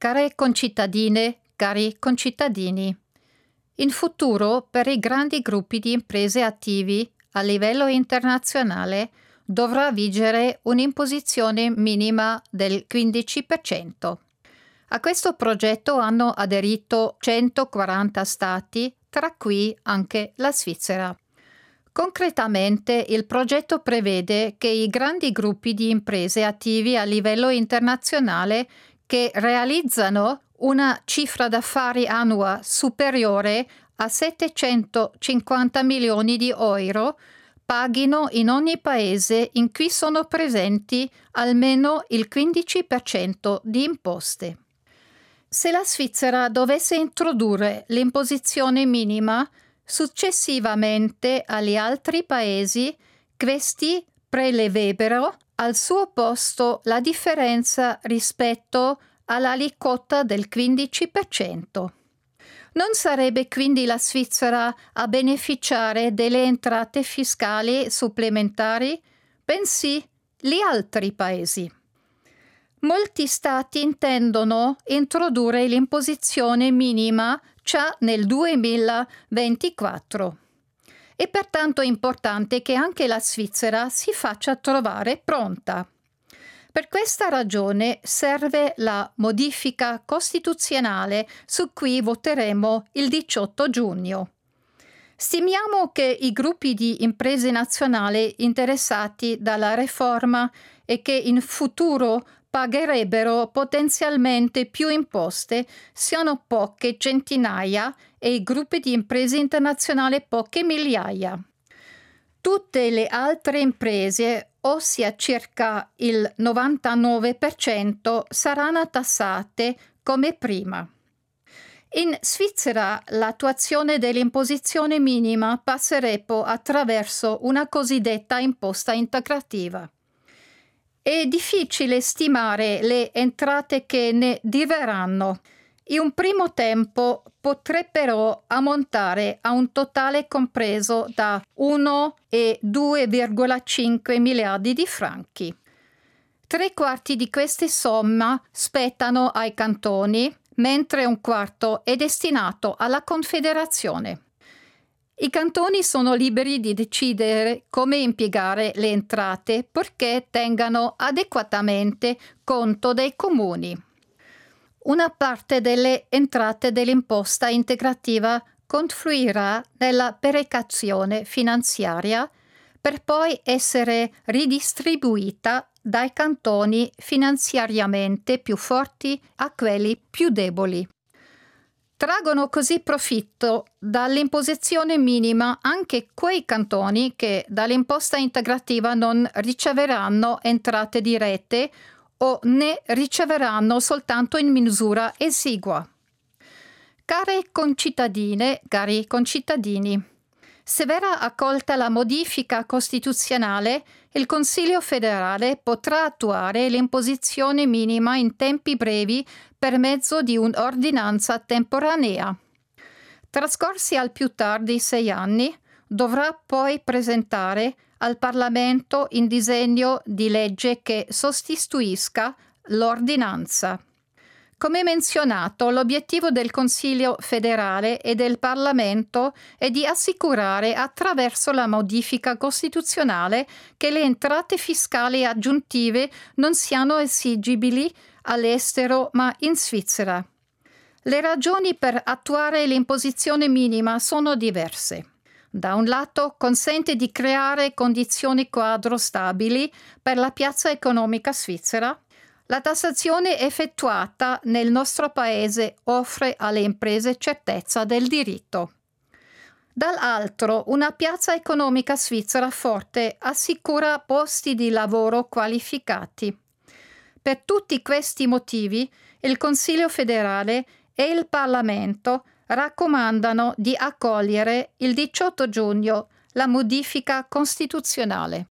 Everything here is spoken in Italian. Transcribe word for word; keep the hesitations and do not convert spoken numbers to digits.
Care concittadine, cari concittadini, in futuro per i grandi gruppi di imprese attivi a livello internazionale dovrà vigere un'imposizione minima del quindici per cento. A questo progetto hanno aderito centoquaranta stati, tra cui anche la Svizzera. Concretamente, il progetto prevede che i grandi gruppi di imprese attivi a livello internazionale che realizzano una cifra d'affari annua superiore a settecentocinquanta milioni di euro paghino in ogni paese in cui sono presenti almeno il quindici per cento di imposte. Se la Svizzera dovesse introdurre l'imposizione minima, successivamente agli altri paesi, questi preleverebbero al suo posto la differenza rispetto all'aliquota del quindici per cento. Non sarebbe quindi la Svizzera a beneficiare delle entrate fiscali supplementari, bensì gli altri paesi. Molti stati intendono introdurre l'imposizione minima già nel duemilaventiquattro. È pertanto importante che anche la Svizzera si faccia trovare pronta. Per questa ragione serve la modifica costituzionale su cui voteremo il diciotto giugno. Stimiamo che i gruppi di imprese nazionali interessati dalla riforma e che in futuro pagherebbero potenzialmente più imposte siano poche centinaia e i gruppi di imprese internazionali poche migliaia. Tutte le altre imprese, ossia circa il novantanove per cento, saranno tassate come prima. In Svizzera l'attuazione dell'imposizione minima passerebbe attraverso una cosiddetta imposta integrativa. È difficile stimare le entrate che ne deriveranno. In un primo tempo potrebbero ammontare a un totale compreso da uno e due virgola cinque miliardi di franchi. Tre quarti di queste somme spettano ai cantoni, mentre un quarto è destinato alla Confederazione. I cantoni sono liberi di decidere come impiegare le entrate purché tengano adeguatamente conto dei comuni. Una parte delle entrate dell'imposta integrativa confluirà nella perequazione finanziaria per poi essere ridistribuita dai cantoni finanziariamente più forti a quelli più deboli. Traggono così profitto dall'imposizione minima anche quei cantoni che dall'imposta integrativa non riceveranno entrate dirette o ne riceveranno soltanto in misura esigua. Care concittadine, cari concittadini, se verrà accolta la modifica costituzionale, il Consiglio federale potrà attuare l'imposizione minima in tempi brevi per mezzo di un'ordinanza temporanea. Trascorsi al più tardi sei anni, dovrà poi presentare al Parlamento un disegno di legge che sostituisca l'ordinanza. Come menzionato, l'obiettivo del Consiglio federale e del Parlamento è di assicurare attraverso la modifica costituzionale che le entrate fiscali aggiuntive non siano esigibili all'estero ma in Svizzera. Le ragioni per attuare l'imposizione minima sono diverse. Da un lato consente di creare condizioni quadro stabili per la piazza economica svizzera. La tassazione effettuata nel nostro paese offre alle imprese certezza del diritto. Dall'altro, una piazza economica svizzera forte assicura posti di lavoro qualificati. Per tutti questi motivi, il Consiglio federale e il Parlamento raccomandano di accogliere il diciotto giugno la modifica costituzionale.